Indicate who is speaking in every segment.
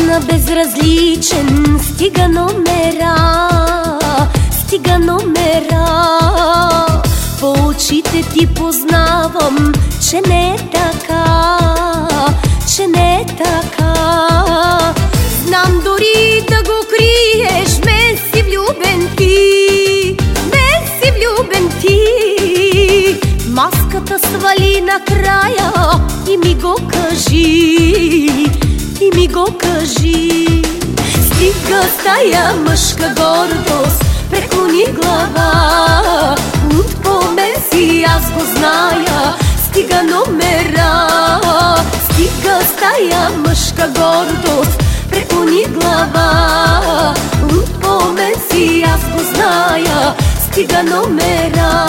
Speaker 1: стана безразличен, стига номера, стига номера. По очите ти познавам, че не е така, че не е така. Знам дори да го криеш, мен си влюбен ти, мен си влюбен ти. Маската свали накрая и ми го кажи, и ми го кажи. Стига с тая мъжка гордост, преклони глава, от по-мен си аз го зная. Стига номера, стига с тая мъжка гордост, преклони глава, от по-мен си аз го зная. Стига номера.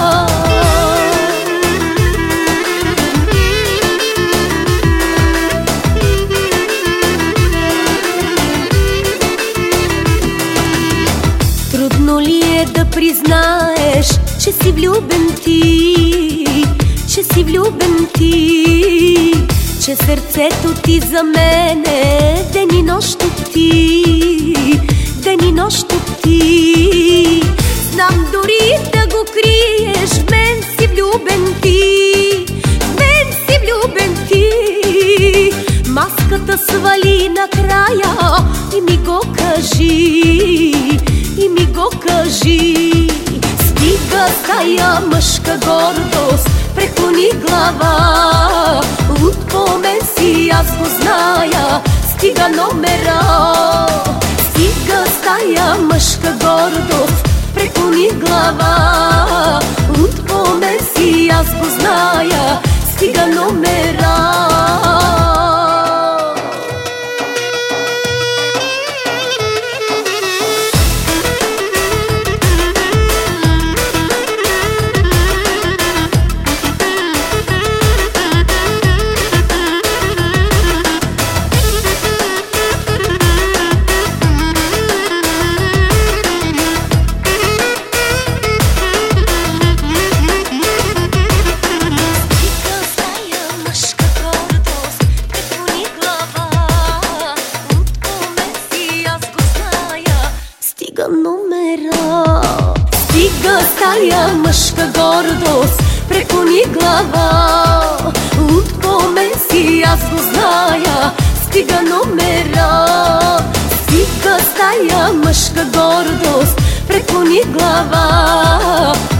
Speaker 1: Трудно ли е да признаеш, че си влюбен ти, че си влюбен ти, че сърцето ти за мен е ден и нощ ти, ден и нощ ти. Знам дори да го криеш, мен си влюбен ти, мен си влюбен ти. Маската свали накрая и ми го кажи, и ми го кажи. Стига с тая мъжка гордост, преклони глава, от по-мен си аз го зная. Стига номера, стига с тая мъжка гордост, преклони глава, от по-мен си аз го зная. Стига номера. Стига номера, стига с тая мъжка гордост, преклони глава, от по-мен си аз го зная. Стига номера, стига с тая мъжка гордост, преклони глава,